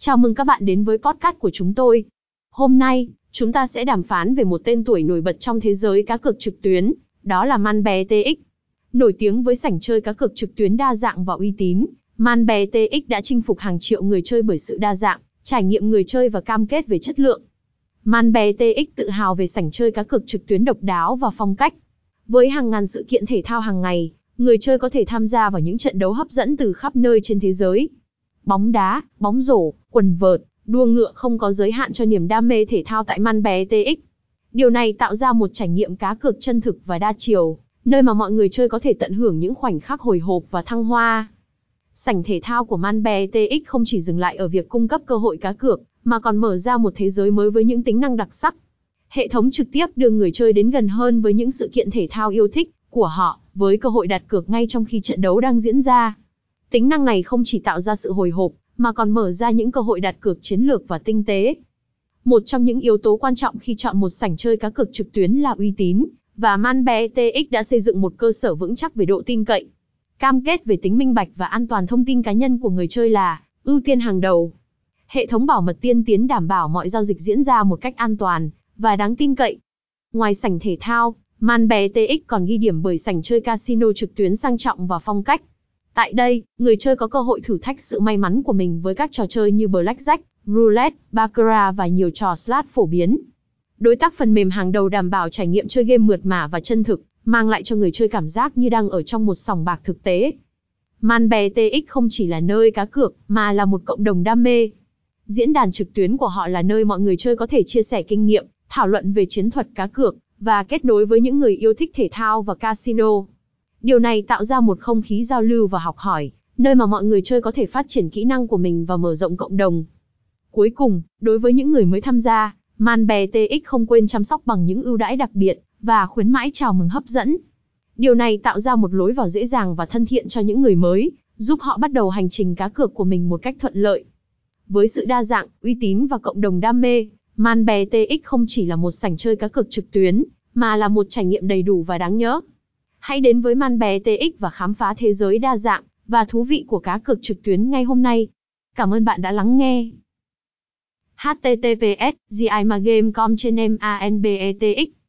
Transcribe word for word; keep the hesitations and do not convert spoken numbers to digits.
Chào mừng các bạn đến với podcast của chúng tôi. Hôm nay, chúng ta sẽ đàm phán về một tên tuổi nổi bật trong thế giới cá cược trực tuyến, đó là ManBetX. Nổi tiếng với sảnh chơi cá cược trực tuyến đa dạng và uy tín, ManBetX đã chinh phục hàng triệu người chơi bởi sự đa dạng, trải nghiệm người chơi và cam kết về chất lượng. ManBetX tự hào về sảnh chơi cá cược trực tuyến độc đáo và phong cách. Với hàng ngàn sự kiện thể thao hàng ngày, người chơi có thể tham gia vào những trận đấu hấp dẫn từ khắp nơi trên thế giới. Bóng đá, bóng rổ, quần vợt, đua ngựa không có giới hạn cho niềm đam mê thể thao tại ManBetX. Điều này tạo ra một trải nghiệm cá cược chân thực và đa chiều, nơi mà mọi người chơi có thể tận hưởng những khoảnh khắc hồi hộp và thăng hoa. Sảnh thể thao của ManBetX không chỉ dừng lại ở việc cung cấp cơ hội cá cược, mà còn mở ra một thế giới mới với những tính năng đặc sắc. Hệ thống trực tiếp đưa người chơi đến gần hơn với những sự kiện thể thao yêu thích của họ, với cơ hội đặt cược ngay trong khi trận đấu đang diễn ra. Tính năng này không chỉ tạo ra sự hồi hộp, mà còn mở ra những cơ hội đặt cược chiến lược và tinh tế. Một trong những yếu tố quan trọng khi chọn một sảnh chơi cá cược trực tuyến là uy tín, và ManBetX đã xây dựng một cơ sở vững chắc về độ tin cậy. Cam kết về tính minh bạch và an toàn thông tin cá nhân của người chơi là ưu tiên hàng đầu. Hệ thống bảo mật tiên tiến đảm bảo mọi giao dịch diễn ra một cách an toàn và đáng tin cậy. Ngoài sảnh thể thao, ManBetX còn ghi điểm bởi sảnh chơi casino trực tuyến sang trọng và phong cách. Tại đây, người chơi có cơ hội thử thách sự may mắn của mình với các trò chơi như Blackjack, Roulette, Baccarat và nhiều trò slot phổ biến. Đối tác phần mềm hàng đầu đảm bảo trải nghiệm chơi game mượt mà và chân thực, mang lại cho người chơi cảm giác như đang ở trong một sòng bạc thực tế. ManBetX không chỉ là nơi cá cược, mà là một cộng đồng đam mê. Diễn đàn trực tuyến của họ là nơi mọi người chơi có thể chia sẻ kinh nghiệm, thảo luận về chiến thuật cá cược, và kết nối với những người yêu thích thể thao và casino. Điều này tạo ra một không khí giao lưu và học hỏi, nơi mà mọi người chơi có thể phát triển kỹ năng của mình và mở rộng cộng đồng. Cuối cùng, đối với những người mới tham gia, ManBetX không quên chăm sóc bằng những ưu đãi đặc biệt và khuyến mãi chào mừng hấp dẫn. Điều này tạo ra một lối vào dễ dàng và thân thiện cho những người mới, giúp họ bắt đầu hành trình cá cược của mình một cách thuận lợi. Với sự đa dạng, uy tín và cộng đồng đam mê, ManBetX không chỉ là một sảnh chơi cá cược trực tuyến, mà là một trải nghiệm đầy đủ và đáng nhớ. Hãy đến với ManBetX và khám phá thế giới đa dạng và thú vị của cá cược trực tuyến ngay hôm nay. Cảm ơn bạn đã lắng nghe. h t t p s gimagame chấm com trên ManBetX